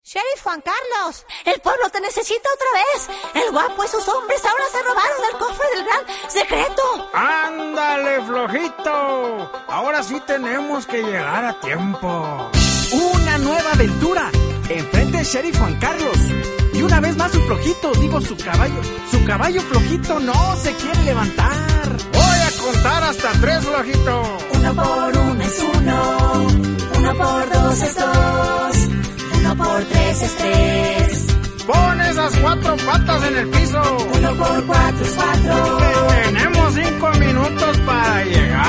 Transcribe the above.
Sheriff Juan Carlos, el pueblo te necesita otra vez. El guapo y sus hombres ahora se robaron el cofre del gran secreto. ¡Ándale, flojito! Ahora sí tenemos que llegar a tiempo. Una nueva aventura. Enfrente el Sheriff Juan Carlos. Y una vez más su flojito, su caballo flojito no se quiere levantar. Voy a contar hasta 3, flojito. 1 por 1 es 1, 1 por 2 es 2, 1 por 3 es 3. Pon esas 4 patas en el piso. 1 por 4 es 4. Tenemos 5 minutos para llegar.